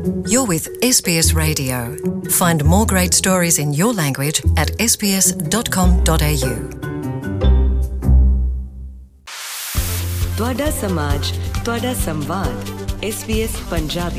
You're with SBS Radio. Find more great stories in your language at sbs.com.au. ਤੁਹਾਡਾ ਸਮਾਜ, ਤੁਹਾਡਾ ਸੰਵਾਦ, SBS Punjabi.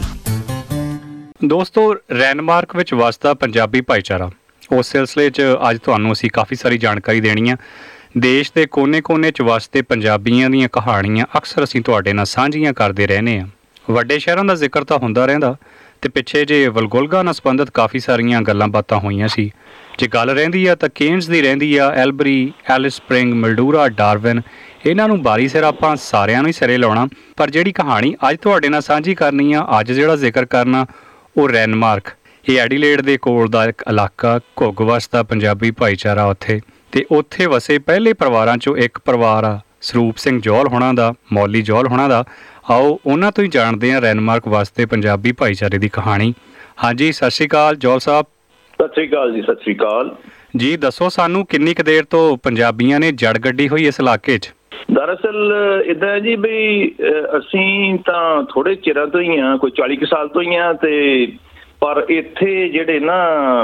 ਦੋਸਤੋ, ਰੈਨਮਾਰਕ ਵਿੱਚ ਵਸਦਾ ਪੰਜਾਬੀ ਭਾਈਚਾਰਾ, ਉਸ ਸਿਲਸਿਲੇ 'ਚ ਅੱਜ ਤੁਹਾਨੂੰ ਅਸੀਂ ਕਾਫੀ ਸਾਰੀ ਜਾਣਕਾਰੀ ਦੇਣੀ ਆ। ਦੇਸ਼ ਦੇ ਕੋਨੇ-ਕੋਨੇ 'ਚ ਵਸਦੇ ਪੰਜਾਬੀਆਂ ਦੀਆਂ ਕਹਾਣੀਆਂ ਅਕਸਰ ਅਸੀਂ ਤੁਹਾਡੇ ਨਾਲ ਸਾਂਝੀਆਂ ਕਰਦੇ ਰਹਿੰਦੇ ਹਾਂ। ਵੱਡੇ ਸ਼ਹਿਰਾਂ ਦਾ ਜ਼ਿਕਰ ਤਾਂ ਹੁੰਦਾ ਰਹਿੰਦਾ, ਅਤੇ ਪਿੱਛੇ ਜੇ ਵਲਗੋਲਗਾ ਨਾਲ ਸੰਬੰਧਿਤ ਕਾਫੀ ਸਾਰੀਆਂ ਗੱਲਾਂ ਬਾਤਾਂ ਹੋਈਆਂ ਸੀ। ਜੇ ਗੱਲ ਰਹਿੰਦੀ ਆ ਤਾਂ ਕੇਨਸ ਦੀ ਰਹਿੰਦੀ ਆ, Albury, Alice Spring, Mildura, Darwin, ਇਹਨਾਂ ਨੂੰ ਬਾਰੀ ਸਿਰ ਆਪਾਂ ਸਾਰਿਆਂ ਨੂੰ ਹੀ ਸਿਰੇ ਲਾਉਣਾ। ਪਰ ਜਿਹੜੀ ਕਹਾਣੀ ਅੱਜ ਤੁਹਾਡੇ ਨਾਲ ਸਾਂਝੀ ਕਰਨੀ ਆ, ਅੱਜ ਜਿਹੜਾ ਜ਼ਿਕਰ ਕਰਨਾ, ਉਹ ਰੈਨਮਾਰਕ। ਇਹ ਐਡੀਲੇਡ ਦੇ ਕੋਲ ਦਾ ਇੱਕ ਇਲਾਕਾ, ਘੁੱਗ ਵਸਦਾ ਪੰਜਾਬੀ ਭਾਈਚਾਰਾ ਉੱਥੇ, ਅਤੇ ਉੱਥੇ ਵਸੇ ਪਹਿਲੇ ਪਰਿਵਾਰਾਂ 'ਚੋਂ ਇੱਕ ਪਰਿਵਾਰ ਆ ਸਰੂਪ ਸਿੰਘ ਜੌਹਲ ਹੋਣਾ ਦਾ, ਮੌਲੀ ਜੌਹਲ ਹੋਣਾ ਦਾ। ਆਓ ਉਹਨਾਂ ਤੋਂ ਹੀ ਜਾਣਦੇ ਹਾਂ ਰੈਨਮਾਰਕ ਵਸਦੇ ਪੰਜਾਬੀ ਭਾਈਚਾਰੇ ਦੀ ਕਹਾਣੀ। ਹਾਂਜੀ, ਸਤਿ ਸ਼੍ਰੀ ਅਕਾਲ ਜੌਹਲ ਸਾਹਿਬ। ਸਤਿ ਸ਼੍ਰੀ ਅਕਾਲ ਜੀ। ਸਤਿ ਸ਼੍ਰੀ ਅਕਾਲ ਜੀ। ਦੱਸੋ ਸਾਨੂੰ, ਕਿੰਨੀ ਕੁ ਦੇਰ ਤੋਂ ਪੰਜਾਬੀਆਂ ਨੇ ਜੜ ਗੱਡੀ ਹੋਈ ਇਸ ਇਲਾਕੇ 'ਚ? ਦਰਅਸਲ ਇੱਦਾਂ ਹੈ ਜੀ ਬਈ, ਅਸੀਂ ਤਾਂ ਥੋੜ੍ਹੇ ਚਿਰਾਂ ਤੋਂ ਹੀ ਹਾਂ, ਕੋਈ 40 ਕੁ ਸਾਲ ਤੋਂ ਹੀ ਹਾਂ। ਅਤੇ ਪਰ ਇੱਥੇ ਜਿਹੜੇ ਨਾ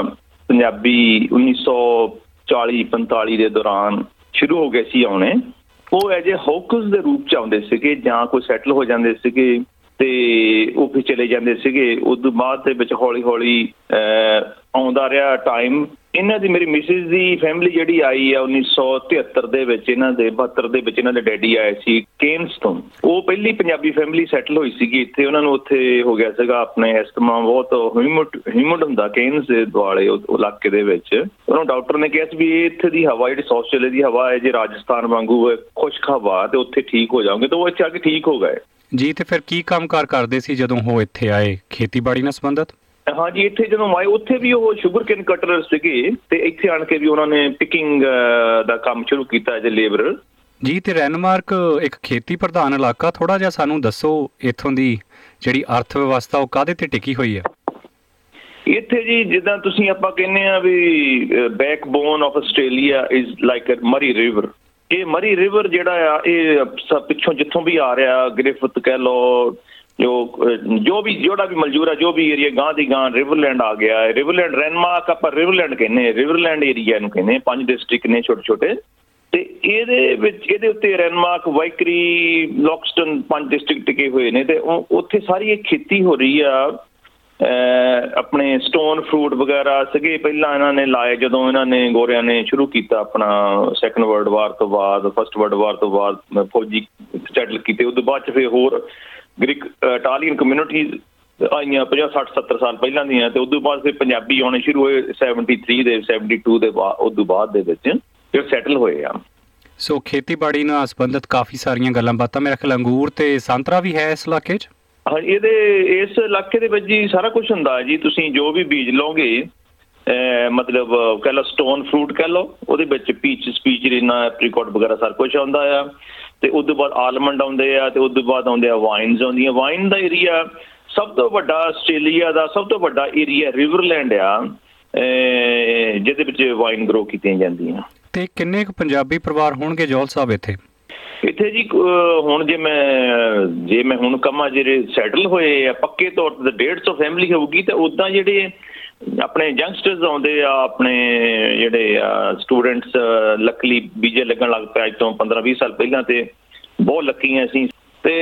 ਪੰਜਾਬੀ 1940-45 ਦੇ ਦੌਰਾਨ ਸ਼ੁਰੂ ਹੋ ਗਏ ਸੀ ਆਉਣੇ, ਉਹ ਐਜ ਏ ਹੌਕਸ ਦੇ ਰੂਪ 'ਚ ਆਉਂਦੇ ਸੀਗੇ, ਜਾਂ ਕੋਈ ਸੈਟਲ ਹੋ ਜਾਂਦੇ ਸੀਗੇ ਅਤੇ ਉਹ ਫਿਰ ਚਲੇ ਜਾਂਦੇ ਸੀਗੇ। ਉਸ ਤੋਂ ਬਾਅਦ ਦੇ ਵਿੱਚ ਹੌਲੀ ਹੌਲੀ ਆਉਂਦਾ ਰਿਹਾ ਟਾਈਮ। ਇਹਨਾਂ ਦੀ, ਮੇਰੀ ਮਿਸਿਸ ਦੀ ਫੈਮਿਲੀ ਜਿਹੜੀ ਆਈ ਆ 1973 ਦੇ ਵਿੱਚ, ਇਹਨਾਂ ਦੇ 72 ਦੇ ਵਿੱਚ ਇਹਨਾਂ ਦੇ ਡੈਡੀ ਆਏ ਸੀ ਕੇਨਸ ਤੋਂ। ਉਹ ਪਹਿਲੀ ਪੰਜਾਬੀ ਫੈਮਿਲੀ ਸੈਟਲ ਹੋਈ ਸੀਗੀ ਇੱਥੇ। ਉਹਨਾਂ ਨੂੰ ਉੱਥੇ ਹੋ ਗਿਆ ਸੀਗਾ ਆਪਣੇ ਐਸਟਮਾ, ਬਹੁਤ ਹਿਊਮਿਡ ਹੁੰਦਾ ਕੇਨਸ ਦੇ ਦੁਆਲੇ ਉਹ ਇਲਾਕੇ ਦੇ ਵਿੱਚ। ਉਹਨੂੰ ਡਾਕਟਰ ਨੇ ਕਿਹਾ ਸੀ ਵੀ ਇੱਥੇ ਦੀ ਹਵਾ, ਜਿਹੜੀ ਸਾਊਥ ਆਸਟ੍ਰੇਲੀਆ ਦੀ ਹਵਾ ਹੈ, ਜੇ ਰਾਜਸਥਾਨ ਵਾਂਗੂ ਖੁਸ਼ਕ ਹਵਾ, ਅਤੇ ਉੱਥੇ ਠੀਕ ਹੋ ਜਾਓਗੇ। ਤਾਂ ਉਹ ਇੱਥੇ ਆ ਕੇ ਠੀਕ ਹੋ ਗਏ ਜੀ। ਅਤੇ ਫਿਰ ਕੀ ਕੰਮ ਕਾਰ ਕਰਦੇ ਸੀ ਜਦੋਂ ਉਹ ਇੱਥੇ ਆਏ, ਖੇਤੀਬਾੜੀ ਨਾਲ ਸੰਬੰਧਿਤ? ਹਾਂਜੀ, ਇੱਥੇ ਜਦੋਂ ਆਏ ਉੱਥੇ ਵੀ ਉਹ ਸ਼ੂਗਰ ਕੇਨ ਕਟਰ ਸੀਗੇ, ਅਤੇ ਇੱਥੇ ਆਣ ਕੇ ਵੀ ਉਹਨਾਂ ਨੇ ਪਿਕਿੰਗ ਦਾ ਕੰਮ ਸ਼ੁਰੂ ਕੀਤਾ ਐਜ ਏ ਲੇਬਰਰ ਜੀ। ਅਤੇ ਰੈਨਮਾਰਕ ਇੱਕ ਖੇਤੀ ਪ੍ਰਧਾਨ ਇਲਾਕਾ, ਥੋੜ੍ਹਾ ਜਿਹਾ ਸਾਨੂੰ ਦੱਸੋ ਇੱਥੋਂ ਦੀ ਜਿਹੜੀ ਅਰਥ ਵਿਵਸਥਾ ਉਹ ਕਾਹਦੇ 'ਤੇ ਟਿਕੀ ਹੋਈ ਹੈ? ਇੱਥੇ ਜੀ, ਜਿੱਦਾਂ ਤੁਸੀਂ ਆਪਾਂ ਕਹਿੰਦੇ ਹਾਂ ਵੀ backbone of Australia is like Murray river. ਇਹ ਮਰੀ ਰਿਵਰ ਜਿਹੜਾ ਆ, ਇਹ ਪਿੱਛੋਂ ਜਿੱਥੋਂ ਵੀ ਆ ਰਿਹਾ, ਗ੍ਰਿਫਿਥ ਕਹਿ ਲਓ, ਜੋ ਵੀ ਜਿਹੜਾ ਵੀ ਮਨਜ਼ੂਰ, ਜੋ ਵੀ ਏਰੀਆ ਗਾਂ ਦੀ ਗਾਂ ਰਿਵਰਲੈਂਡ ਆ ਗਿਆ ਹੈ। ਰਿਵਰਲੈਂਡ, ਰੈਨਮਾਰਕ ਆਪਾਂ ਰਿਵਰਲੈਂਡ ਕਹਿੰਦੇ, ਰਿਵਰਲੈਂਡ ਏਰੀਆ ਨੂੰ ਕਹਿੰਦੇ। 5 ਡਿਸਟ੍ਰਿਕਟ ਨੇ ਛੋਟੇ ਛੋਟੇ, ਅਤੇ ਇਹਦੇ ਵਿੱਚ, ਇਹਦੇ ਉੱਤੇ ਰੈਨਮਾਰਕ, ਵਾਈਕਰੀ, ਲੋਕਸਟਨ 5 ਡਿਸਟ੍ਰਿਕਟ ਟਿਕੇ ਹੋਏ ਨੇ। ਅਤੇ ਉੱਥੇ ਸਾਰੀ ਇਹ ਖੇਤੀ ਹੋ ਰਹੀ ਆ। ਆਪਣੇ ਸਟੋਨ ਫਰੂਟ ਵਗੈਰਾ ਸੀਗੇ ਪਹਿਲਾਂ ਇਹਨਾਂ ਨੇ ਲਾਏ, ਜਦੋਂ ਇਹਨਾਂ ਨੇ ਗੋਰਿਆਂ ਨੇ ਸ਼ੁਰੂ ਕੀਤਾ ਆਪਣਾ ਸੈਕੰਡ ਵਰਲਡ ਵਾਰ ਤੋਂ ਬਾਅਦ, ਫਸਟ ਵਰਲਡ ਵਾਰ ਤੋਂ ਬਾਅਦ ਫੌਜੀ ਸੈਟਲ ਕੀਤੇ। ਉਸ ਤੋਂ ਬਾਅਦ 'ਚ ਫਿਰ ਹੋਰ ਗ੍ਰੀਕ ਇਟਾਲੀਅਨ ਕਮਿਊਨਿਟੀਜ਼ ਆਈਆਂ 50, 60, 70 ਸਾਲ ਪਹਿਲਾਂ ਦੀਆਂ, ਅਤੇ ਉਸ ਤੋਂ ਬਾਅਦ ਫਿਰ ਪੰਜਾਬੀ ਆਉਣੇ ਸ਼ੁਰੂ ਹੋਏ 73 ਦੇ, 72 ਦੇ ਬਾਅਦ, ਉਸ ਤੋਂ ਬਾਅਦ ਦੇ ਵਿੱਚ ਫਿਰ ਸੈਟਲ ਹੋਏ ਆ। ਸੋ ਖੇਤੀਬਾੜੀ ਨਾਲ ਸੰਬੰਧਿਤ ਕਾਫੀ ਸਾਰੀਆਂ ਗੱਲਾਂ ਬਾਤਾਂ, ਮੇਰੇ ਖਿਆਲ ਅੰਗੂਰ ਅਤੇ ਸੰਤਰਾ ਵੀ ਹੈ ਇਸ ਇਲਾਕੇ 'ਚ? ਹਾਂਜੀ, ਇਸ ਇਲਾਕੇ ਦੇ ਵਿੱਚ ਜੀ ਸਾਰਾ ਕੁਛ ਹੁੰਦਾ ਜੀ। ਤੁਸੀਂ ਜੋ ਵੀ ਬੀਜ ਲਓਗੇ, ਮਤਲਬ ਕਹਿ ਲਓ ਸਟੋਨ ਫਰੂਟ ਕਹਿ ਲਓ, ਉਹਦੇ ਵਿੱਚ ਪੀਚਰੀਨਾ, ਐਪਰੀਕੋਟ ਵਗੈਰਾ ਸਾਰਾ ਕੁਛ ਆਉਂਦਾ ਆ। ਅਤੇ ਉਸ ਤੋਂ ਬਾਅਦ ਆਲਮੰਡ ਆਉਂਦੇ ਆ, ਅਤੇ ਉਸ ਤੋਂ ਬਾਅਦ ਆਉਂਦੇ ਆ ਵਾਈਨਸ ਆਉਂਦੀਆਂ। ਵਾਈਨ ਦਾ ਏਰੀਆ ਸਭ ਤੋਂ ਵੱਡਾ, ਆਸਟ੍ਰੇਲੀਆ ਦਾ ਸਭ ਤੋਂ ਵੱਡਾ ਏਰੀਆ ਰਿਵਰਲੈਂਡ ਆ, ਜਿਹਦੇ ਵਿੱਚ ਵਾਈਨ ਗਰੋ ਕੀਤੀਆਂ ਜਾਂਦੀਆਂ। ਅਤੇ ਕਿੰਨੇ ਕੁ ਪੰਜਾਬੀ ਪਰਿਵਾਰ ਹੋਣਗੇ ਜੌਹਲ ਸਾਹਿਬ ਇੱਥੇ? ਇੱਥੇ ਜੀ ਹੁਣ ਜੇ ਮੈਂ ਹੁਣ ਕਹਾਂ, ਜਿਹੜੇ ਸੈਟਲ ਹੋਏ ਆ ਪੱਕੇ ਤੌਰ 'ਤੇ 150 ਫੈਮਿਲੀ ਹੋਊਗੀ। ਅਤੇ ਉੱਦਾਂ ਜਿਹੜੇ ਆਪਣੇ ਯੰਗਸਟਰਸ ਆਉਂਦੇ ਆ, ਆਪਣੇ ਜਿਹੜੇ ਆ ਸਟੂਡੈਂਟਸ, ਲੱਕਲੀ ਵੀਜ਼ੇ ਲੱਗਣ ਲੱਗ ਪਿਆ ਅੱਜ ਤੋਂ 15-20 ਸਾਲ ਪਹਿਲਾਂ, ਅਤੇ ਬਹੁਤ ਲੱਕੀਆਂ ਸੀ। ਅਤੇ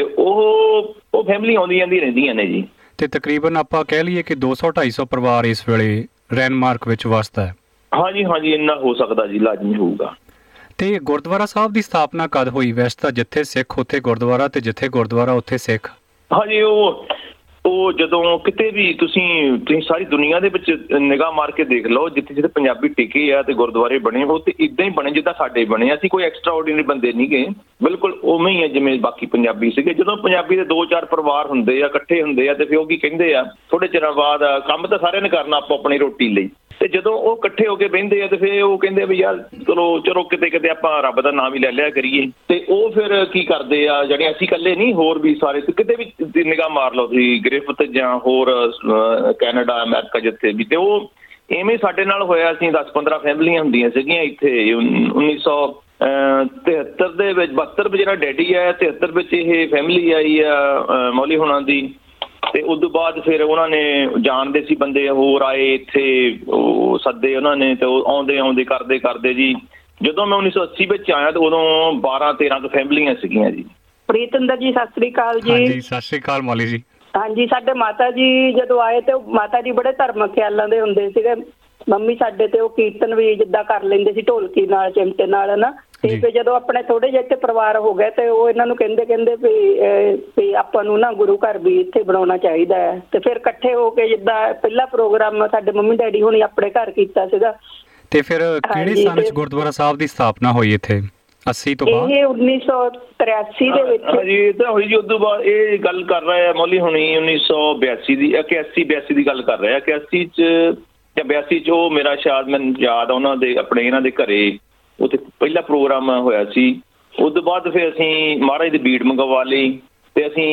ਉਹ ਫੈਮਿਲੀ ਆਉਂਦੀ ਜਾਂਦੀ ਰਹਿੰਦੀਆਂ ਨੇ ਜੀ। ਅਤੇ ਤਕਰੀਬਨ ਆਪਾਂ ਕਹਿ ਲਈਏ ਕਿ 200-250 ਪਰਿਵਾਰ ਇਸ ਵੇਲੇ ਰੈਨਮਾਰਕ ਵਿੱਚ ਵਸਦਾ ਹੈ? ਹਾਂਜੀ ਹਾਂਜੀ, ਇੰਨਾ ਹੋ ਸਕਦਾ ਜੀ, ਲਾਜ਼ਮੀ ਹੋਊਗਾ। ਅਤੇ ਗੁਰਦੁਆਰਾ ਸਾਹਿਬ ਦੀ ਸਥਾਪਨਾ ਕਦ ਹੋਈ? ਵੈਸੇ ਤਾਂ ਜਿੱਥੇ ਸਿੱਖ ਉੱਥੇ ਗੁਰਦੁਆਰਾ, ਅਤੇ ਜਿੱਥੇ ਗੁਰਦੁਆਰਾ ਉੱਥੇ ਸਿੱਖ। ਹਾਂਜੀ, ਉਹ ਜਦੋਂ ਕਿਤੇ ਵੀ ਤੁਸੀਂ ਸਾਰੀ ਦੁਨੀਆ ਦੇ ਵਿੱਚ ਨਿਗਾਹ ਮਾਰ ਕੇ ਦੇਖ ਲਓ, ਜਿੱਥੇ ਜਿੱਥੇ ਪੰਜਾਬੀ ਟਿਕੇ ਆ ਅਤੇ ਗੁਰਦੁਆਰੇ ਬਣੇ, ਉਹ ਤਾਂ ਇੱਦਾਂ ਹੀ ਬਣੇ ਜਿੱਦਾਂ ਸਾਡੇ ਬਣੇ। ਅਸੀਂ ਕੋਈ ਐਕਸਟਰਾ ਆਰਡੀਨਰੀ ਬੰਦੇ ਨਹੀਂ ਗਏ, ਬਿਲਕੁਲ ਉਵੇਂ ਹੀ ਆ ਜਿਵੇਂ ਬਾਕੀ ਪੰਜਾਬੀ ਸੀਗੇ। ਜਦੋਂ ਪੰਜਾਬੀ ਦੇ 2-4 ਪਰਿਵਾਰ ਹੁੰਦੇ ਆ, ਇਕੱਠੇ ਹੁੰਦੇ ਆ, ਅਤੇ ਫਿਰ ਉਹ ਕੀ ਕਹਿੰਦੇ ਆ, ਥੋੜ੍ਹੇ ਚਿਰਾਂ ਬਾਅਦ ਕੰਮ ਤਾਂ ਸਾਰਿਆਂ ਨੇ ਕਰਨਾ ਆਪੋ ਆਪਣੀ ਰੋਟੀ ਲਈ, ਅਤੇ ਜਦੋਂ ਉਹ ਇਕੱਠੇ ਹੋ ਕੇ ਬਹਿੰਦੇ ਆ, ਅਤੇ ਫਿਰ ਉਹ ਕਹਿੰਦੇ ਵੀ ਯਾਰ ਚਲੋ ਕਿਤੇ ਆਪਾਂ ਰੱਬ ਦਾ ਨਾਮ ਹੀ ਲੈ ਲਿਆ ਕਰੀਏ। ਅਤੇ ਉਹ ਫਿਰ ਕੀ ਕਰਦੇ ਆ, ਜਿਹੜੇ ਅਸੀਂ ਇਕੱਲੇ ਨਹੀਂ, ਹੋਰ ਵੀ ਸਾਰੇ, ਕਿਤੇ ਵੀ ਨਿਗਾਹ ਮਾਰ ਲਓ ਤੁਸੀਂ, ਗ੍ਰਿਫਿਥ ਜਾਂ ਹੋਰ ਕੈਨੇਡਾ, ਅਮਰੀਕਾ, ਜਿੱਥੇ ਵੀ। ਅਤੇ ਉਹ ਇਵੇਂ ਸਾਡੇ ਨਾਲ ਹੋਇਆ। ਅਸੀਂ 10-15 ਫੈਮਲੀਆਂ ਹੁੰਦੀਆਂ ਸੀਗੀਆਂ ਇੱਥੇ 1973 ਦੇ ਵਿੱਚ। 72 ਵਿੱਚ ਜਿਹੜਾ ਡੈਡੀ ਆਇਆ, 73 ਵਿੱਚ ਇਹ ਫੈਮਿਲੀ ਆਈ ਆ ਮੌਲੀ ਹੋਣਾ ਦੀ। ਤੇ ਉਸ ਤੋਂ ਬਾਅਦ ਫਿਰ ਉਹਨਾਂ ਨੇ ਜਾਣਦੇ ਸੀ ਬੰਦੇ ਹੋਰ ਆਏ ਇੱਥੇ, ਉਹ ਸੱਦੇ ਉਹਨਾਂ ਨੇ, ਤੇ ਉਹ ਆਉਂਦੇ ਕਰਦੇ ਜੀ ਜਦੋਂ ਮੈਂ 1980 ਵਿੱਚ ਆਇਆ ਤਾਂ ਉਦੋਂ 12-13 ਕੁ ਫੈਮਲੀਆਂ ਸੀਗੀਆਂ ਜੀ। ਪ੍ਰੀਤਿੰਦਰ ਜੀ ਸਤਿ ਸ੍ਰੀ ਅਕਾਲ ਜੀ। ਹਾਂਜੀ ਸਤਿ ਸ੍ਰੀ ਅਕਾਲ ਮੌਲੀ ਜੀ। ਹਾਂਜੀ, ਸਾਡੇ ਮਾਤਾ ਜੀ ਜਦੋਂ ਆਏ ਤੇ ਮਾਤਾ ਜੀ ਬੜੇ ਧਾਰਮਿਕ ਖਿਆਲਾਂ ਦੇ ਹੁੰਦੇ ਸੀਗੇ। ਮੰਮੀ ਸਾਡੇ ਤੇ ਉਹ ਕੀਰਤਨ ਵੀ ਜਿੱਦਾਂ ਕਰ ਲੈਂਦੇ ਸੀ ਢੋਲਕੀ ਨਾਲ, ਚਿਮਟੇ ਨਾਲ ਨਾ। ਤੇ ਫਿਰ ਜਦੋਂ ਆਪਣੇ ਥੋੜੇ ਜਿਹੇ ਇੱਥੇ ਪਰਿਵਾਰ ਹੋ ਗਏ ਤੇ ਉਹ ਇਹਨਾਂ ਨੂੰ ਕਹਿੰਦੇ ਵੀ ਆਪਾਂ ਨੂੰ ਨਾ ਗੁਰੂ ਘਰ ਵੀ ਇੱਥੇ ਬਣਾਉਣਾ ਚਾਹੀਦਾ ਹੈ। ਤੇ ਫਿਰ ਇਕੱਠੇ ਹੋ ਕੇ ਜਿੱਦਾਂ ਪਹਿਲਾ ਪ੍ਰੋਗਰਾਮ ਸਾਡੇ ਮੰਮੀ ਡੈਡੀ ਹੁਣੀ ਆਪਣੇ ਘਰ ਕੀਤਾ ਸੀਗਾ। ਤੇ ਫਿਰ ਕਿਹੜੇ ਸਾਲ ਵਿੱਚ ਗੁਰਦੁਆਰਾ ਸਾਹਿਬ ਦੀ ਸਥਾਪਨਾ ਹੋਈ ਇੱਥੇ? 80 ਤੋਂ ਬਾਅਦ? ਇਹ 1983 ਦੇ ਵਿੱਚ ਜੀ ਇਹ ਤਾਂ ਹੋਈ ਜੀ। ਉਸ ਤੋਂ ਬਾਅਦ ਇਹ ਗੱਲ ਕਰ ਰਹੇ ਆ ਮੌਲੀ ਹੁਣੀ 1982 ਦੀ 81-82 ਦੀ ਗੱਲ ਕਰ ਰਹੇ ਆ। 81 ਚ ਜਾਂ 82 ਚ ਉਹ ਮੇਰਾ ਸ਼ਾਇਦ ਮੈਨੂੰ ਯਾਦ ਆ ਉਹਨਾਂ ਦੇ ਆਪਣੇ ਇਹਨਾਂ ਦੇ ਘਰੇ ਉੱਥੇ ਪਹਿਲਾ ਪ੍ਰੋਗਰਾਮ ਹੋਇਆ ਸੀ। ਉਸ ਤੋਂ ਬਾਅਦ ਫਿਰ ਅਸੀਂ ਮਹਾਰਾਜ ਦੀ ਬੀੜ ਮੰਗਵਾ ਲਈ ਤੇ ਅਸੀਂ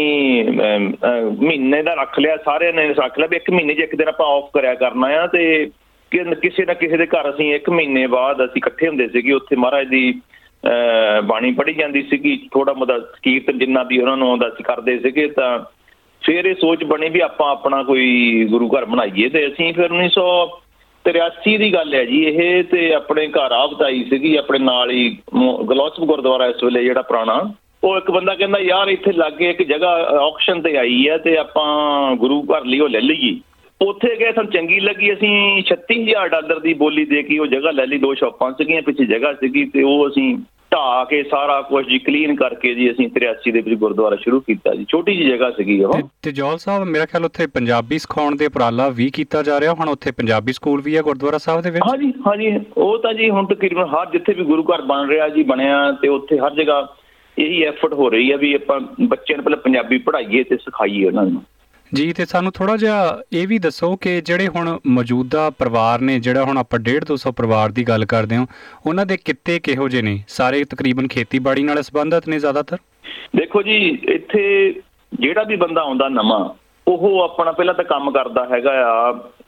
ਮਹੀਨੇ ਦਾ ਰੱਖ ਲਿਆ, ਸਾਰਿਆਂ ਨੇ ਰੱਖ ਲਿਆ ਵੀ 1 ਮਹੀਨੇ 'ਚ 1 ਦਿਨ ਆਪਾਂ ਆਫ ਕਰਿਆ ਕਰਨਾ ਆ। ਤੇ ਕਿਸੇ ਨਾ ਕਿਸੇ ਦੇ ਘਰ ਅਸੀਂ 1 ਮਹੀਨੇ ਬਾਅਦ ਅਸੀਂ ਇਕੱਠੇ ਹੁੰਦੇ ਸੀਗੇ, ਉੱਥੇ ਮਹਾਰਾਜ ਦੀ ਬਾਣੀ ਪੜ੍ਹੀ ਜਾਂਦੀ ਸੀਗੀ, ਥੋੜਾ ਬਹੁਤਾ ਕੀਰਤਨ ਜਿੰਨਾ ਵੀ ਉਹਨਾਂ ਨੂੰ ਆਉਂਦਾ ਸੀ ਕਰਦੇ ਸੀਗੇ। ਤਾਂ ਫਿਰ ਇਹ ਸੋਚ ਬਣੀ ਵੀ ਆਪਾਂ ਆਪਣਾ ਕੋਈ ਗੁਰੂ ਘਰ ਬਣਾਈਏ। ਤੇ ਅਸੀਂ ਫਿਰ 1983 ਦੀ ਗੱਲ ਹੈ ਜੀ ਇਹ, ਤੇ ਆਪਣੇ ਘਰ ਆਫਤ ਆਈ ਸੀਗੀ ਆਪਣੇ ਨਾਲ ਹੀ ਗਲੋਸਪ ਗੁਰਦੁਆਰਾ ਇਸ ਵੇਲੇ ਜਿਹੜਾ ਪੁਰਾਣਾ। ਉਹ ਇੱਕ ਬੰਦਾ ਕਹਿੰਦਾ ਯਾਰ ਇੱਥੇ ਲਾਗੇ ਇੱਕ ਜਗ੍ਹਾ ਆਕਸ਼ਨ ਤੇ ਆਈ ਹੈ ਤੇ ਆਪਾਂ ਗੁਰੂ ਘਰ ਲਈ ਉਹ ਲੈ ਲਈਏ। ਉੱਥੇ ਗਏ, ਸਾਨੂੰ ਚੰਗੀ ਲੱਗੀ, ਅਸੀਂ $36,000 ਦੀ ਬੋਲੀ ਦੇ ਕੇ ਉਹ ਜਗ੍ਹਾ ਲੈ ਲਈ। 2 ਸ਼ਾਪਾਂ ਸੀਗੀਆਂ, ਪਿੱਛੇ ਜਗ੍ਹਾ ਸੀਗੀ, ਤੇ ਉਹ ਅਸੀਂ ਢਾਹ ਕੇ ਸਾਰਾ ਕੁਝ ਜੀ ਕਲੀਨ ਕਰਕੇ ਜੀ ਅਸੀਂ 83 ਦੇ ਵਿੱਚ ਗੁਰਦੁਆਰਾ ਸ਼ੁਰੂ ਕੀਤਾ ਜੀ। ਛੋਟੀ ਜਿਹੀ ਜਗ੍ਹਾ ਸੀਗੀ ਉਹ। ਤੇ ਜੌਲ ਸਾਹਿਬ ਮੇਰਾ ਖਿਆਲ ਉੱਥੇ ਪੰਜਾਬੀ ਸਿਖਾਉਣ ਦੇ ਉਪਰਾਲਾ ਵੀ ਕੀਤਾ ਜਾ ਰਿਹਾ, ਹੁਣ ਉੱਥੇ ਪੰਜਾਬੀ ਸਕੂਲ ਵੀ ਹੈ ਗੁਰਦੁਆਰਾ ਸਾਹਿਬ ਦੇ ਵਿੱਚ? ਹਾਂਜੀ ਉਹ ਤਾਂ ਜੀ ਹੁਣ ਤਕਰੀਬਨ ਹਰ ਜਿੱਥੇ ਵੀ ਗੁਰੂ ਘਰ ਬਣ ਰਿਹਾ ਜੀ ਬਣਿਆ, ਤੇ ਉੱਥੇ ਹਰ ਜਗ੍ਹਾ ਇਹੀ ਐਫਰਟ ਹੋ ਰਹੀ ਹੈ ਵੀ ਆਪਾਂ ਬੱਚਿਆਂ ਨੂੰ ਪਹਿਲਾਂ ਪੰਜਾਬੀ ਪੜ੍ਹਾਈਏ ਤੇ ਸਿਖਾਈਏ ਉਹਨਾਂ ਨੂੰ ਜੀ। ਤੇ ਸਾਨੂੰ ਥੋੜ੍ਹਾ ਜਿਹਾ ਇਹ ਵੀ ਦੱਸੋ ਕਿ ਜਿਹੜੇ ਹੁਣ ਮੌਜੂਦਾ ਪਰਿਵਾਰ ਨੇ, ਜਿਹੜਾ ਹੁਣ ਆਪਾਂ 150-200 ਪਰਿਵਾਰ ਦੀ ਗੱਲ ਕਰਦੇ ਹਾਂ, ਉਹਨਾਂ ਦੇ ਕਿੱਤੇ ਕਿਹੋ ਜਿਹੇ ਨੇ? ਸਾਰੇ ਤਕਰੀਬਨ ਖੇਤੀਬਾੜੀ ਨਾਲ ਸੰਬੰਧਿਤ ਨੇ ਜ਼ਿਆਦਾਤਰ? ਦੇਖੋ ਜੀ ਇੱਥੇ ਜਿਹੜਾ ਵੀ ਬੰਦਾ ਆਉਂਦਾ ਨਵਾਂ, ਉਹ ਆਪਣਾ ਪਹਿਲਾਂ ਤਾਂ ਕੰਮ ਕਰਦਾ ਹੈਗਾ ਆ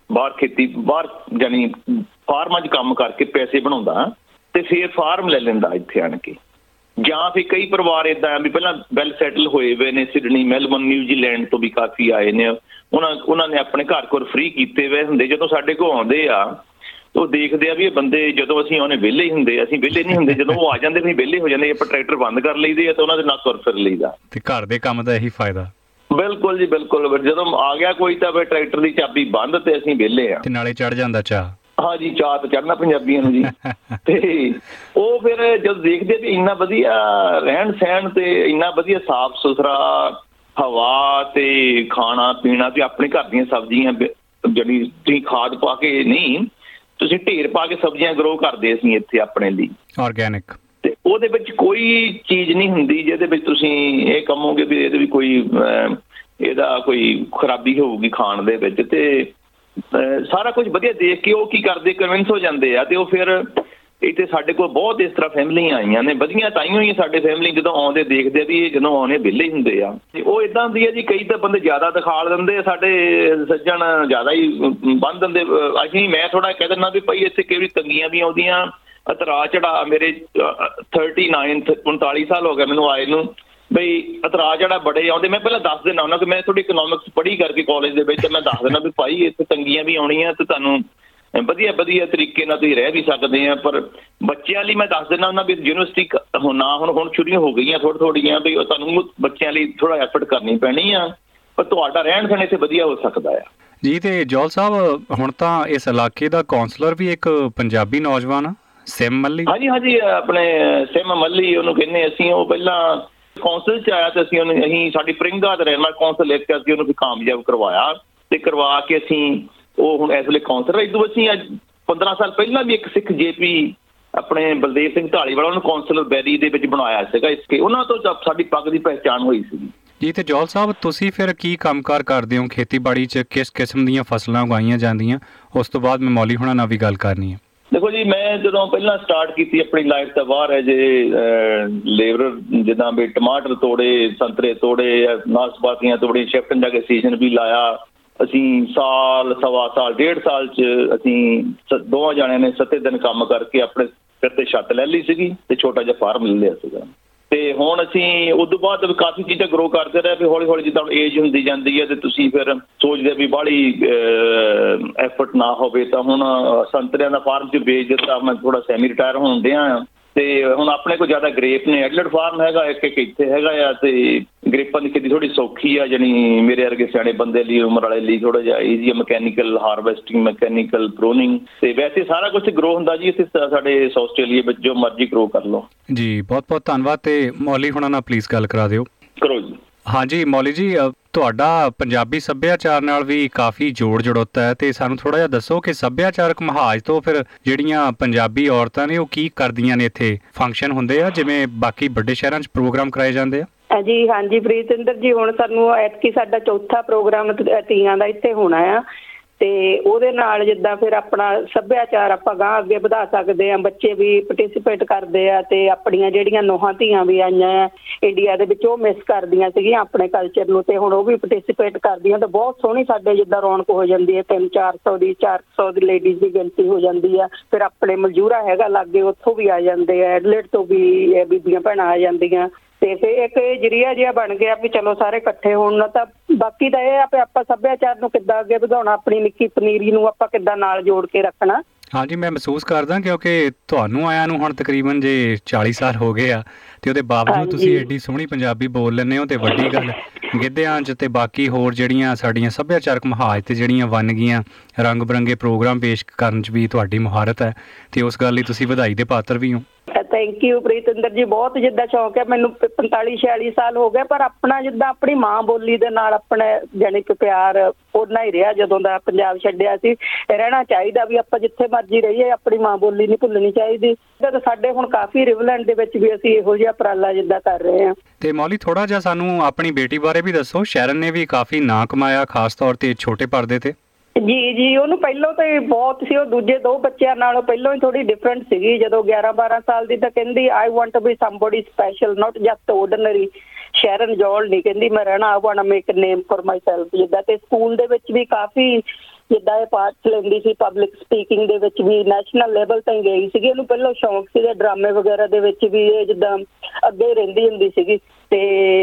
ਬਾਹਰ ਜਾਨੀ ਫਾਰਮਾਂ 'ਚ ਕੰਮ ਕਰਕੇ ਪੈਸੇ ਬਣਾਉਂਦਾ, ਤੇ ਫਿਰ ਫਾਰਮ ਲੈ ਲੈਂਦਾ ਇੱਥੇ ਆਣ ਕੇ। ਜਾਂ ਫਿਰ ਕਈ ਪਰਿਵਾਰ ਇੱਦਾਂ ਆ ਵੀ ਪਹਿਲਾਂ ਵੈਲ ਸੈਟਲ ਹੋਏ ਹੋਏ ਨੇ, ਸਿਡਨੀ, ਮੈਲਬਰਨ, ਨਿਊਜ਼ੀਲੈਂਡ ਤੋਂ ਵੀ ਕਾਫੀ ਆਏ ਨੇ। ਉਹਨਾਂ ਨੇ ਆਪਣੇ ਘਰ ਫ੍ਰੀ ਕੀਤੇ ਹੋਏ ਹੁੰਦੇ। ਜਦੋਂ ਸਾਡੇ ਕੋਲ ਆਉਂਦੇ ਆ ਉਹ ਦੇਖਦੇ ਆ ਵੀ ਇਹ ਬੰਦੇ, ਜਦੋਂ ਅਸੀਂ ਆਉਣੇ ਵਿਹਲੇ ਹੀ ਹੁੰਦੇ, ਅਸੀਂ ਵਿਹਲੇ ਨਹੀਂ ਹੁੰਦੇ। ਜਦੋਂ ਉਹ ਆ ਜਾਂਦੇ ਅਸੀਂ ਵਿਹਲੇ ਹੋ ਜਾਂਦੇ, ਆਪਾਂ ਟਰੈਕਟਰ ਬੰਦ ਕਰ ਲਈਦੇ ਆ ਤੇ ਉਹਨਾਂ ਦੇ ਨਾਲ ਤੁਰ ਫਿਰ ਲਈਦਾ। ਤੇ ਘਰ ਦੇ ਕੰਮ ਦਾ ਇਹੀ ਫਾਇਦਾ। ਬਿਲਕੁਲ ਜੀ ਬਿਲਕੁਲ। ਜਦੋਂ ਆ ਗਿਆ ਕੋਈ ਤਾਂ ਫਿਰ ਟਰੈਕਟਰ ਦੀ ਚਾਬੀ ਬੰਦ ਤੇ ਅਸੀਂ ਵਿਹਲੇ ਆ। ਤੇ ਨਾਲੇ ਚੜ ਜਾਂਦਾ ਚਾਹ। ਹਾਂਜੀ, ਚਾਹ ਤੇ ਚੜ੍ਹਨਾ ਪੰਜਾਬੀਆਂ ਨੂੰ ਜੀ। ਤੇ ਉਹ ਫਿਰ ਜਦੋਂ ਦੇਖਦੇ ਵੀ ਇੰਨਾ ਵਧੀਆ ਰਹਿਣ ਸਹਿਣ ਤੇ ਇੰਨਾ ਵਧੀਆ ਸਾਫ਼ ਸੁਥਰਾ ਹਵਾ ਤੇ ਖਾਣਾ ਪੀਣਾ, ਵੀ ਆਪਣੇ ਘਰ ਦੀਆਂ ਸਬਜ਼ੀਆਂ ਜਿਹੜੀ ਤੁਸੀਂ ਖਾਦ ਪਾ ਕੇ ਨਹੀਂ, ਤੁਸੀਂ ਢੇਰ ਪਾ ਕੇ ਸਬਜ਼ੀਆਂ ਗਰੋ ਕਰਦੇ ਅਸੀਂ ਇੱਥੇ ਆਪਣੇ ਲਈ ਆਰਗੈਨਿਕ। ਤੇ ਉਹਦੇ ਵਿੱਚ ਕੋਈ ਚੀਜ਼ ਨਹੀਂ ਹੁੰਦੀ ਜਿਹਦੇ ਵਿੱਚ ਤੁਸੀਂ ਇਹ ਕਹੋਗੇ ਵੀ ਇਹਦੇ ਵੀ ਕੋਈ ਇਹਦਾ ਕੋਈ ਖਰਾਬੀ ਹੋਊਗੀ ਖਾਣ ਦੇ ਵਿੱਚ। ਤੇ ਸਾਰਾ ਕੁਝ ਵਧੀਆ ਦੇਖ ਕੇ ਉਹ ਕੀ ਕਰਦੇ, ਕਨਵਿੰਸ ਹੋ ਜਾਂਦੇ ਆ। ਤੇ ਉਹ ਫਿਰ ਇੱਥੇ ਸਾਡੇ ਕੋਲ ਬਹੁਤ ਇਸ ਤਰ੍ਹਾਂ ਫੈਮਲੀਆਂ ਆਈਆਂ ਨੇ ਵਧੀਆ, ਤਾਈਓ ਹੀ ਸਾਡੇ ਫੈਮਲੀ ਜਦੋਂ ਆਉਂਦੇ ਦੇਖਦੇ ਵੀ ਇਹ ਜਦੋਂ ਆਉਣੇ ਵਿਹਲੇ ਹੁੰਦੇ ਆ। ਤੇ ਉਹ ਇੱਦਾਂ ਹੁੰਦੀ ਹੈ ਜੀ, ਕਈ ਤਾਂ ਬੰਦੇ ਜ਼ਿਆਦਾ ਦਿਖਾਲ ਦਿੰਦੇ ਆ, ਸਾਡੇ ਸੱਜਣ ਜ਼ਿਆਦਾ ਹੀ ਬੰਨ ਦਿੰਦੇ। ਅਸੀਂ ਮੈਂ ਥੋੜ੍ਹਾ ਕਹਿ ਦਿੰਦਾ ਵੀ ਭਾਈ ਇੱਥੇ ਕਿਹੜੀ ਤੰਗੀਆਂ ਵੀ ਆਉਂਦੀਆਂ। ਇਤਰਾਜ਼ ਚੜਾ ਮੇਰੇ 39-39 ਸਾਲ ਹੋ ਗਏ ਮੈਨੂੰ ਆਏ ਨੂੰ, ਬਈ ਇਤਰਾਜ਼ ਜਿਹੜਾ ਬੜੇ ਆਉਂਦੇ। ਮੈਂ ਪਹਿਲਾਂ ਦੱਸ ਦਿੰਦਾ ਉਹਨਾਂ ਕਿ ਮੈਂ ਥੋੜੀ ਇਕਨੋਮਿਕਸ ਪੜ੍ਹੀ ਕਰਕੇ ਕਾਲਜ ਦੇ ਵਿੱਚ, ਮੈਂ ਦੱਸ ਦਿੰਦਾ ਵੀ ਭਾਈ ਇੱਥੇ ਤੰਗੀਆਂ ਵੀ ਆਉਣੀਆਂ ਤੇ ਤੁਹਾਨੂੰ ਵਧੀਆ ਤਰੀਕੇ ਨਾਲ ਤੁਸੀਂ ਰਹਿ ਵੀ ਸਕਦੇ ਆ। ਪਰ ਬੱਚਿਆਂ ਲਈ ਮੈਂ ਦੱਸ ਦਿੰਦਾ ਉਹਨਾਂ ਵੀ ਯੂਨੀਵਰਸਿਟੀ ਹੁਣ ਛੁੱਟੀਆਂ ਹੋ ਗਈਆਂ ਥੋੜ੍ਹੀਆਂ, ਵੀ ਤੁਹਾਨੂੰ ਬੱਚਿਆਂ ਲਈ ਥੋੜ੍ਹਾ ਐਫਰਟ ਕਰਨੀ ਪੈਣੀ ਆ, ਪਰ ਤੁਹਾਡਾ ਰਹਿਣ ਸਹਿਣ ਇੱਥੇ ਵਧੀਆ ਹੋ ਸਕਦਾ ਆ ਜੀ। ਤੇ ਜੌਲ ਸਾਹਿਬ ਹੁਣ ਤਾਂ ਇਸ ਇਲਾਕੇ ਦਾ ਕੌਂਸਲਰ ਵੀ ਇੱਕ ਪੰਜਾਬੀ ਨੌਜਵਾਨ ਆ, ਸਿਮ ਮੱਲੀ। ਹਾਂਜੀ ਆਪਣੇ ਸਿਮ ਮੱਲੀ ਉਹਨੂੰ ਕਹਿੰਦੇ ਅਸੀਂ। ਉਹ ਪਹਿਲਾਂ ਕੌਂਸਲ 'ਚ ਆਇਆ ਤੇ ਅਸੀਂ ਸਾਡੀ ਪ੍ਰਿੰਗਾ ਤੇ ਰਹਿਣਾ ਕੌਂਸਲ ਇੱਕ ਅਸੀਂ ਉਹਨੂੰ ਵੀ ਕਾਮਯਾਬ ਕਰਵਾਇਆ, ਤੇ ਕਰਵਾ ਕੇ ਅਸੀਂ ਉਹ ਹੁਣ ਇਸ ਵੇਲੇ ਕੌਂਸਲਰ। ਇਦੋਂ ਅਸੀਂ ਅੱਜ 15 ਸਾਲ ਪਹਿਲਾਂ ਵੀ ਇੱਕ ਸਿੱਖ JP ਆਪਣੇ ਬਲਦੇਵ ਸਿੰਘ ਢਾਲੀਵਾਲਾ ਉਹਨੂੰ ਕੌਂਸਲਰ ਬੈਰੀ ਦੇ ਵਿੱਚ ਬਣਾਇਆ ਸੀਗਾ। ਇਸਕੇ ਉਹਨਾਂ ਤੋਂ ਸਾਡੀ ਪੱਗ ਦੀ ਪਹਿਚਾਣ ਹੋਈ ਸੀਗੀ ਜੀ। ਤੇ ਜੌਲ ਸਾਹਿਬ ਤੁਸੀਂ ਫਿਰ ਕੀ ਕੰਮਕਾਰ ਕਰਦੇ ਹੋ ਖੇਤੀਬਾੜੀ 'ਚ? ਕਿਸ ਕਿਸਮ ਦੀਆਂ ਫਸਲਾਂ ਉਗਾਈਆਂ ਜਾਂਦੀਆਂ? ਉਸ ਤੋਂ ਬਾਅਦ ਮੈਂ ਮੌਲੀ ਹੁਣਾਂ ਨਾਲ ਵੀ ਗੱਲ ਕਰਨੀ ਹੈ। ਦੇਖੋ ਜੀ, ਮੈਂ ਜਦੋਂ ਪਹਿਲਾਂ ਸਟਾਰਟ ਕੀਤੀ ਆਪਣੀ ਲਾਈਫ ਤਾਂ ਬਾਹਰ ਹੈ ਜੇ ਲੇਬਰ, ਜਿੱਦਾਂ ਵੀ ਟਮਾਟਰ ਤੋੜੇ, ਸੰਤਰੇ ਤੋੜੇ, ਨਾਸ਼ਪਾਤੀਆਂ ਤੋੜੀਆਂ, ਸ਼ਿਫਟਨ ਜਾ ਕੇ ਸੀਜ਼ਨ ਵੀ ਲਾਇਆ। ਅਸੀਂ ਸਾਲ, ਸਵਾ ਸਾਲ, 1.5 ਸਾਲ 'ਚ ਅਸੀਂ ਦੋਵਾਂ ਜਾਣਿਆਂ ਨੇ 7 ਦਿਨ ਕੰਮ ਕਰਕੇ ਆਪਣੇ ਸਿਰ ਤੇ ਛੱਤ ਲੈ ਲਈ ਸੀਗੀ ਤੇ ਛੋਟਾ ਜਿਹਾ ਫਾਰਮ ਲੈ ਲਿਆ ਸੀਗਾ। ਤੇ ਹੁਣ ਅਸੀਂ ਉਦੋਂ ਬਾਅਦ ਕਾਫੀ ਚੀਜ਼ਾਂ ਗਰੋ ਕਰਦੇ ਰਹੇ, ਵੀ ਹੌਲੀ ਹੌਲੀ ਜਿੱਦਾਂ ਏਜ ਹੁੰਦੀ ਜਾਂਦੀ ਹੈ ਤੇ ਤੁਸੀਂ ਫਿਰ ਸੋਚਦੇ ਵੀ ਬਾਹਲੀ ਐਫਰਟ ਨਾ ਹੋਵੇ, ਤਾਂ ਹੁਣ ਸੰਤਰਿਆਂ ਦਾ ਫਾਰਮ 'ਚ ਵੇਚ ਦਿੱਤਾ। ਮੈਂ ਥੋੜਾ ਸੈਮੀ ਰਿਟਾਇਰ ਹੋਣ ਡਿਆ ਆ ਤੇ ਹੁਣ ਆਪਣੇ ਕੋਲ ਜ਼ਿਆਦਾ ਗ੍ਰੇਪ ਨੇ। ਐਡਲਟ ਫਾਰਮ ਹੈਗਾ, ਇੱਕ ਇੱਥੇ ਹੈਗਾ ਆ, ਤੇ ਗ੍ਰੇਪਾਂ ਦੀ ਖੇਤੀ ਥੋੜੀ ਸੌਖੀ ਆ, ਜਾਣੀ ਮੇਰੇ ਵਰਗੇ ਸਿਆਣੇ ਬੰਦੇ ਲਈ, ਉਮਰ ਵਾਲੇ ਲਈ ਥੋੜਾ ਜਿਹਾ ਈਜ਼ੀ ਆ। ਮਕੈਨੀਕਲ ਹਾਰਵੈਸਟਿੰਗ, ਮਕੈਨੀਕਲ ਪ੍ਰੂਨਿੰਗ, ਤੇ ਵੈਸੇ ਸਾਰਾ ਕੁਝ ਗਰੋ ਹੁੰਦਾ ਜੀ ਇੱਥੇ ਸਾਡੇ ਆਸਟ੍ਰੇਲੀਆ ਵਿੱਚ, ਜੋ ਮਰਜ਼ੀ ਗਰੋ ਕਰ ਲਓ ਜੀ। ਬਹੁਤ ਬਹੁਤ ਧੰਨਵਾਦ। ਤੇ ਮੌਲੀ ਹੁਣਾਂ ਨਾਲ ਪਲੀਜ਼ ਗੱਲ ਕਰਾ ਦਿਓ। ਕਰੋ ਜੀ। ਹਾਂਜੀ ਮੌਲੀ ਜੀ, ਤੁਹਾਡਾ ਪੰਜਾਬੀ ਸੱਭਿਆਚਾਰ ਨਾਲ ਵੀ ਕਾਫੀ ਜੋੜ ਜੜੋਤਾ ਹੈ, ਤੇ ਸਾਨੂੰ ਥੋੜਾ ਜਿਹਾ ਦੱਸੋ ਕਿ ਸੱਭਿਆਚਾਰਕ ਮਹਾਜ ਤੋਂ ਫਿਰ ਜਿਹੜੀਆਂ ਪੰਜਾਬੀ ਔਰਤਾਂ ਨੇ ਉਹ ਕੀ ਕਰਦੀਆਂ ਨੇ? ਇੱਥੇ ਫੰਕਸ਼ਨ ਹੁੰਦੇ ਆ ਜਿਵੇਂ ਬਾਕੀ ਵੱਡੇ ਸ਼ਹਿਰਾਂ 'ਚ ਪ੍ਰੋਗਰਾਮ ਕਰਾਏ ਜਾਂਦੇ ਆ? ਜੀ ਹਾਂਜੀ ਪ੍ਰੀਤਿੰਦਰ ਜੀ, ਹੁਣ ਸਾਨੂੰ ਐਤਕੀ ਸਾਡਾ ਚੌਥਾ ਪ੍ਰੋਗਰਾਮ ਤੀਆਂ ਦਾ ਇੱਥੇ ਹੋਣਾ ਆ, ਤੇ ਉਹਦੇ ਨਾਲ ਜਿੱਦਾਂ ਫਿਰ ਆਪਣਾ ਸੱਭਿਆਚਾਰ ਆਪਾਂ ਗਾਂਹ ਅੱਗੇ ਵਧਾ ਸਕਦੇ ਹਾਂ। ਬੱਚੇ ਵੀ ਪਾਰਟਿਸਿਪੇਟ ਕਰਦੇ ਆ, ਤੇ ਆਪਣੀਆਂ ਜਿਹੜੀਆਂ ਨੋਹਾਂ ਧੀਆਂ ਵੀ ਆਈਆਂ ਆ ਇੰਡੀਆ ਦੇ ਵਿੱਚ, ਉਹ ਮਿਸ ਕਰਦੀਆਂ ਸੀਗੀਆਂ ਆਪਣੇ ਕਲਚਰ ਨੂੰ, ਤੇ ਹੁਣ ਉਹ ਵੀ ਪਾਰਟਿਸਿਪੇਟ ਕਰਦੀਆਂ। ਤੇ ਬਹੁਤ ਸੋਹਣੀ ਸਾਡੇ ਜਿੱਦਾਂ ਰੌਣਕ ਹੋ ਜਾਂਦੀ ਹੈ। 300-400 ਦੀ ਲੇਡੀਜ਼ ਦੀ ਗਿਣਤੀ ਹੋ ਜਾਂਦੀ ਆ। ਫਿਰ ਆਪਣੇ ਮਲਜੂਰਾ ਹੈਗਾ ਲਾਗੇ, ਉੱਥੋਂ ਵੀ ਆ ਜਾਂਦੇ ਆ, ਐਡਲੇਟ ਤੋਂ ਵੀ ਬੀਬੀਆਂ ਭੈਣਾਂ ਆ ਜਾਂਦੀਆਂ, ਤੇ ਫਿਰ ਇੱਕ ਜਰੀਆ ਜਿਹਾ ਬਣ ਗਿਆ ਵੀ ਚਲੋ ਸਾਰੇ ਇਕੱਠੇ ਹੋਣ ਨਾ। ਤਾਂ ਬਾਕੀ ਤਾਂ ਇਹ ਆ ਵੀ ਆਪਾਂ ਸੱਭਿਆਚਾਰ ਨੂੰ ਕਿੱਦਾਂ ਅੱਗੇ ਵਧਾਉਣਾ, ਆਪਣੀ ਨਿੱਕੀ ਪਨੀਰੀ ਨੂੰ ਆਪਾਂ ਕਿੱਦਾਂ ਨਾਲ ਜੋੜ ਕੇ ਰੱਖਣਾ। ਹਾਂਜੀ ਮੈਂ ਮਹਿਸੂਸ ਕਰਦਾ, ਕਿਉਂਕਿ ਤੁਹਾਨੂੰ ਆਇਆਂ ਨੂੰ ਹੁਣ ਤਕਰੀਬਨ ਜੇ 40 ਸਾਲ ਹੋ ਗਏ ਆ, ਤੇ ਉਹਦੇ ਬਾਵਜੂਦ ਤੁਸੀਂ ਐਡੀ ਸੋਹਣੀ ਪੰਜਾਬੀ ਬੋਲ ਲੈਂਦੇ ਹੋ। ਤੇ ਵੱਡੀ ਗੱਲ ਗਿੱਧਿਆਂ 'ਚ ਤੇ ਬਾਕੀ ਹੋਰ ਜਿਹੜੀਆਂ ਸਾਡੀਆਂ ਸੱਭਿਆਚਾਰਕ ਮਹਾਜ ਤੇ ਜਿਹੜੀਆਂ ਵੰਨਗੀਆਂ ਰੰਗ ਬਿਰੰਗੇ ਪ੍ਰੋਗਰਾਮ ਪੇਸ਼ ਕਰਨ 'ਚ ਵੀ ਤੁਹਾਡੀ ਮੁਹਾਰਤ ਹੈ, ਤੇ ਉਸ ਗੱਲ ਲਈ ਤੁਸੀਂ ਵਧਾਈ ਦੇ ਪਾਤਰ ਵੀ ਹੋ। ਥੈਂਕ ਯੂ ਪ੍ਰੀਤਿੰਦਰ ਜੀ। ਬਹੁਤ ਜਿੱਦਾਂ ਸ਼ੌਂਕ ਹੈ ਮੈਨੂੰ, 45-46 ਸਾਲ ਹੋ ਗਏ, ਪਰ ਆਪਣਾ ਜਿੱਦਾਂ ਆਪਣੀ ਮਾਂ ਬੋਲੀ ਦੇ ਨਾਲ ਆਪਣਾ ਜਾਣੀ ਕਿ ਪਿਆਰ ਓਨਾ ਹੀ ਰਿਹਾ ਜਦੋਂ ਦਾ ਪੰਜਾਬ ਛੱਡਿਆ ਸੀ। ਰਹਿਣਾ ਚਾਹੀਦਾ ਵੀ ਆਪਾਂ ਜਿੱਥੇ ਮਰਜ਼ੀ ਰਹੀਏ, ਆਪਣੀ ਮਾਂ ਬੋਲੀ ਨਹੀਂ ਭੁੱਲਣੀ ਚਾਹੀਦੀ। ਤੇ ਸਾਡੇ ਹੁਣ ਕਾਫੀ ਰਿਵਰਲੈਂਡ ਦੇ ਵਿੱਚ ਵੀ ਅਸੀਂ ਇਹੋ ਜਿਹਾ ਉਪਰਾਲਾ ਜਿੱਦਾਂ ਕਰ ਰਹੇ ਹਾਂ। ਤੇ ਮੌਲੀ ਥੋੜਾ ਜਿਹਾ ਸਾਨੂੰ ਆਪਣੀ ਬੇਟੀ ਬਾਰੇ ਵੀ ਦੱਸੋ। ਸ਼ਰਨ ਨੇ ਵੀ ਕਾਫੀ ਨਾਂ ਕਮਾਇਆ, ਖਾਸ ਤੌਰ ਤੇ ਛੋਟੇ ਪਰਦੇ ਤੇ। ਜੀ ਉਹਨੂੰ ਪਹਿਲਾਂ ਤਾਂ ਬਹੁਤ ਸੀ, ਉਹ ਦੂਜੇ 2 ਬੱਚਿਆਂ ਨਾਲੋਂ ਪਹਿਲਾਂ ਹੀ ਥੋੜੀ ਡਿਫਰੈਂਟ ਸੀਗੀ। ਜਦੋਂ 11-12 ਸਾਲ ਦੀ ਤਾਂ ਕਹਿੰਦੀ I want to be somebody special, not just ordinary Sharan Jol ਨਹੀਂ, ਕਹਿੰਦੀ ਮੈਂ ਰਹਿਣਾ, I want to make a name for myself ਜਿੱਦਾਂ। ਤੇ ਸਕੂਲ ਦੇ ਵਿੱਚ ਵੀ ਕਾਫੀ ਜਿੱਦਾਂ ਇਹ ਪਾਰਟਸ ਲੈਂਦੀ ਸੀ, ਪਬਲਿਕ ਸਪੀਕਿੰਗ ਦੇ ਵਿੱਚ ਵੀ ਨੈਸ਼ਨਲ ਲੈਵਲ ਤੇ ਗਈ ਸੀਗੀ। ਇਹਨੂੰ ਪਹਿਲਾਂ ਸ਼ੌਂਕ ਸੀਗਾ ਡਰਾਮੇ ਵਗੈਰਾ ਦੇ ਵਿੱਚ ਵੀ, ਇਹ ਜਿੱਦਾਂ ਅੱਗੇ ਰਹਿੰਦੀ ਹੁੰਦੀ ਸੀਗੀ, ਤੇ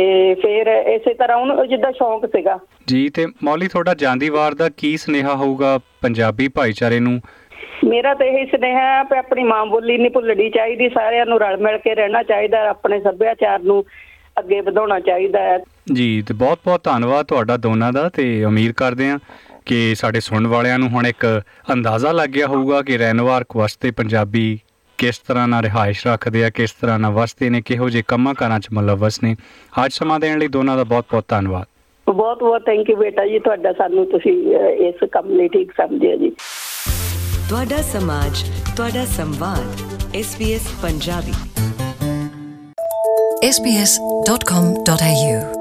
ਫਿਰ ਇਸੇ ਤਰ੍ਹਾਂ ਉਹਨੂੰ ਜਿੱਦਾਂ ਸ਼ੌਂਕ ਸੀਗਾ ਜੀ। ਤੇ ਮੌਲੀ ਤੁਹਾਡਾ ਜਾਂਦੀ ਵਾਰ ਦਾ ਕੀ ਸੁਨੇਹਾ ਹੋਊਗਾ ਪੰਜਾਬੀ ਭਾਈਚਾਰੇ ਨੂੰ? ਮੇਰਾ ਤਾਂ ਇਹੀ ਸੁਨੇਹਾ ਹੈ ਕਿ ਆਪਣੀ ਮਾਂ ਬੋਲੀ ਨਹੀਂ ਭੁੱਲਣੀ ਚਾਹੀਦੀ, ਸਾਰਿਆਂ ਨੂੰ ਰਲ ਮਿਲ ਕੇ ਰਹਿਣਾ ਚਾਹੀਦਾ, ਆਪਣੇ ਸੱਭਿਆਚਾਰ ਨੂੰ ਅੱਗੇ ਵਧਾਉਣਾ ਚਾਹੀਦਾ ਹੈ ਜੀ। ਤੇ ਬਹੁਤ ਬਹੁਤ ਧੰਨਵਾਦ ਤੁਹਾਡਾ ਦੋਨਾਂ ਦਾ, ਤੇ ਉਮੀਦ ਕਰਦੇ ਹਾਂ ਕਿ ਸਾਡੇ ਸੁਣਨ ਵਾਲਿਆਂ ਨੂੰ ਹੁਣ ਇੱਕ ਅੰਦਾਜ਼ਾ ਲੱਗ ਗਿਆ ਹੋਊਗਾ ਕਿ ਰੈਨਮਾਰਕ ਵਾਸਤੇ ਪੰਜਾਬੀ ਕਿਸ ਤਰ੍ਹਾਂ ਨਾਲ ਰਿਹਾਇਸ਼ ਰੱਖਦੇ ਆ, ਕਿਸ ਤਰ੍ਹਾਂ ਨਾਲ ਵਸਦੇ ਨੇ, ਕਿਹੋ ਜਿਹੇ ਕੰਮਾਂ ਕਾਰਾਂ 'ਚ ਮੁਲੱਵਸ ਨੇ। ਅੱਜ ਸਮਾਂ ਦੇਣ ਲਈ ਦੋਨਾਂ ਦਾ ਬਹੁਤ ਬਹੁਤ ਧੰਨਵਾਦ। ਬਹੁਤ ਬਹੁਤ ਥੈਂਕ ਯੂ ਬੇਟਾ ਜੀ ਤੁਹਾਡਾ, ਸਾਨੂੰ ਤੁਸੀਂ ਇਸ ਕੰਮ ਲਈ ਠੀਕ ਸਮਝਿਆ ਜੀ। ਤੁਹਾਡਾ ਸਮਾਜ, ਤੁਹਾਡਾ ਸੰਵਾਦ, SBS ਪੰਜਾਬੀ। SBS.com.au